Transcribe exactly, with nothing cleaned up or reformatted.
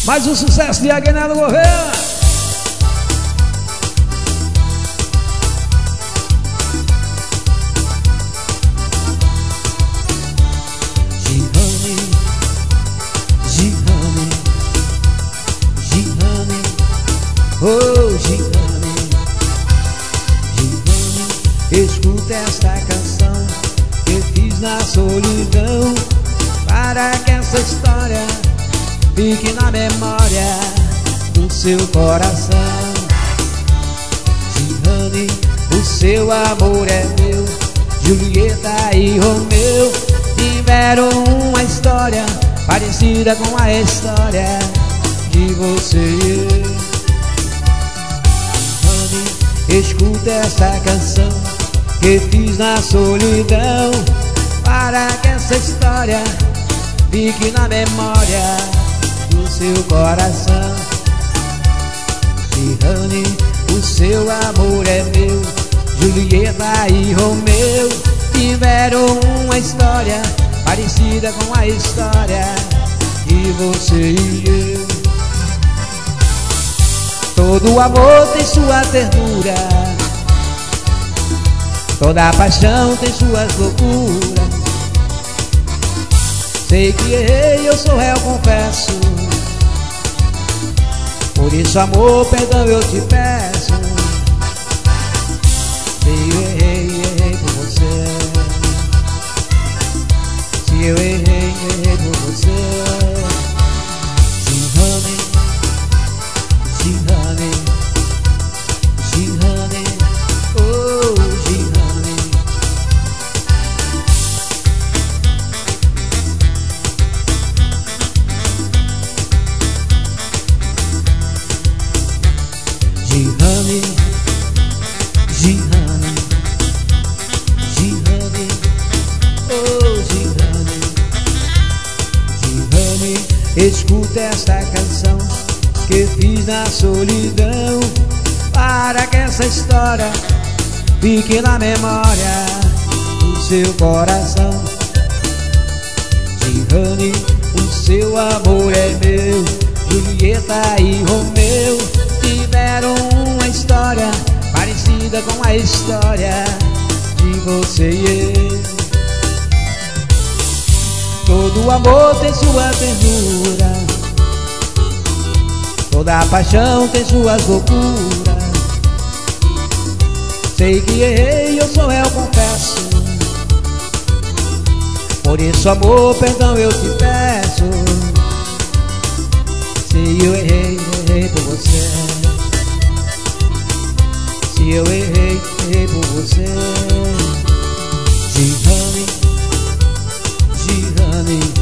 Mais um sucesso de Aguinaldo Gouveia. Gihane, Gihane, Gihane, oh Gihane, Gihane, escuta esta canção que fiz na solidão, para que essa história fique na memória do seu coração. Gihane, o seu amor é meu, Julieta e Romeu tiveram uma história parecida com a história de você e eu. Gihane, escuta essa canção que fiz na solidão, para que essa história fique na memória do seu coração. Gihane, o seu amor é meu, Julieta e Romeu tiveram uma história parecida com a história de você e eu. Todo amor tem sua ternura, toda paixão tem suas loucuras. Sei que errei, eu sou réu, confesso. Por isso, amor, perdão eu te peço. Se eu errei, errei por você. Se eu errei, errei por você. Gihane, Gihane, Gihane, oh Gihane. Gihane, Gihane, Gihane, oh Gihane. Gihane, escuta esta canção que fiz na solidão, para que essa história fique na memória do seu coração. Gihane, o seu amor é meu, Julieta e Romeu tiveram uma história parecida com a história de você e eu. Todo amor tem sua ternura, toda paixão tem suas loucuras. Sei que errei, eu sou réu, confesso. Por isso, amor, perdão eu te peço. Se eu errei, errei por você. Se eu errei, errei por você. Gihane, Gihane,